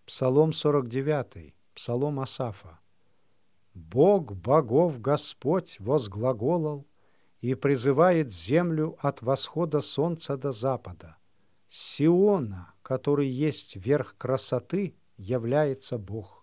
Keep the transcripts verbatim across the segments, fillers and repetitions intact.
Псалом сорок девятый, псалом Асафа. «Бог богов Господь возглаголал и призывает землю от восхода солнца до запада. С Сиона, который есть верх красоты, является Бог.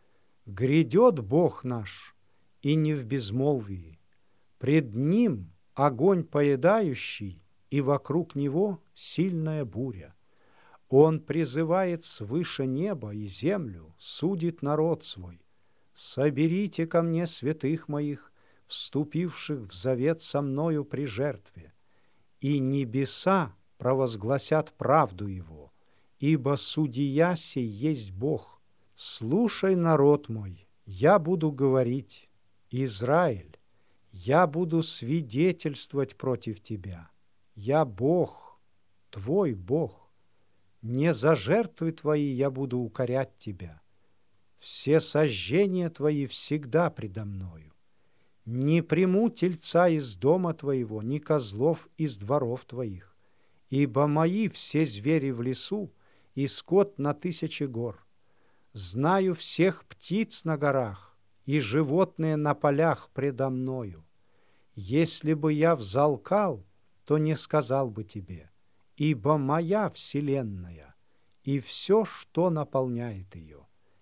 Грядет Бог наш, и не в безмолвии. Пред Ним огонь поедающий, и вокруг Него сильная буря. Он призывает свыше неба и землю, судит народ свой. Соберите ко мне святых моих, вступивших в завет со мною при жертве, и небеса провозгласят правду его, ибо судия сей есть Бог. Слушай, народ мой, я буду говорить, Израиль, я буду свидетельствовать против тебя. Я Бог, твой Бог. Не за жертвы твои я буду укорять тебя. Все сожжения твои всегда предо мною. Не приму тельца из дома твоего, ни козлов из дворов твоих, ибо мои все звери в лесу и скот на тысячи гор. Знаю всех птиц на горах и животные на полях предо мною. Если бы я взалкал, то не сказал бы тебе, ибо моя вселенная и все, что наполняет ее.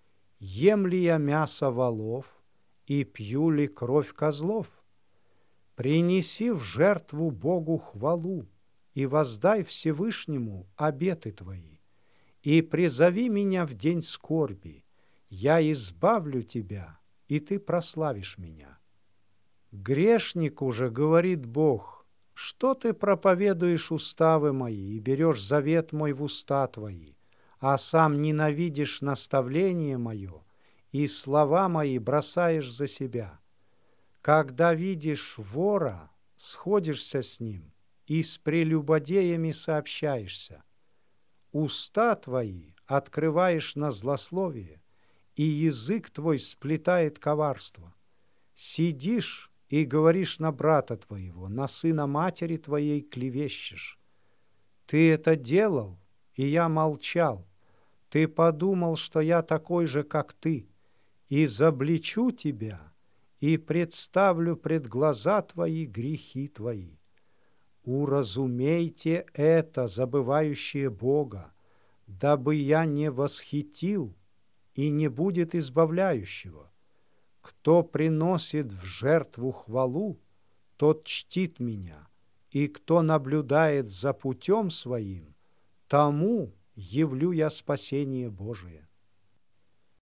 Ем ли я мясо волов и пью ли кровь козлов? Принеси в жертву Богу хвалу и воздай Всевышнему обеты твои. И призови меня в день скорби, я избавлю тебя, и ты прославишь меня. Грешнику же говорит Бог: что ты проповедуешь уставы мои и берешь завет мой в уста твои, а сам ненавидишь наставление мое и слова мои бросаешь за себя? Когда видишь вора, сходишься с ним и с прелюбодеями сообщаешься. Уста твои открываешь на злословие, и язык твой сплетает коварство. Сидишь и говоришь на брата твоего, на сына матери твоей клевещешь. Ты это делал, и я молчал. Ты подумал, что я такой же, как ты, и изобличу тебя, и представлю пред глаза твои грехи твои. Уразумейте это, забывающие Бога, дабы я не восхитил, и не будет избавляющего. Кто приносит в жертву хвалу, тот чтит меня, и кто наблюдает за путем своим, тому явлю я спасение Божие.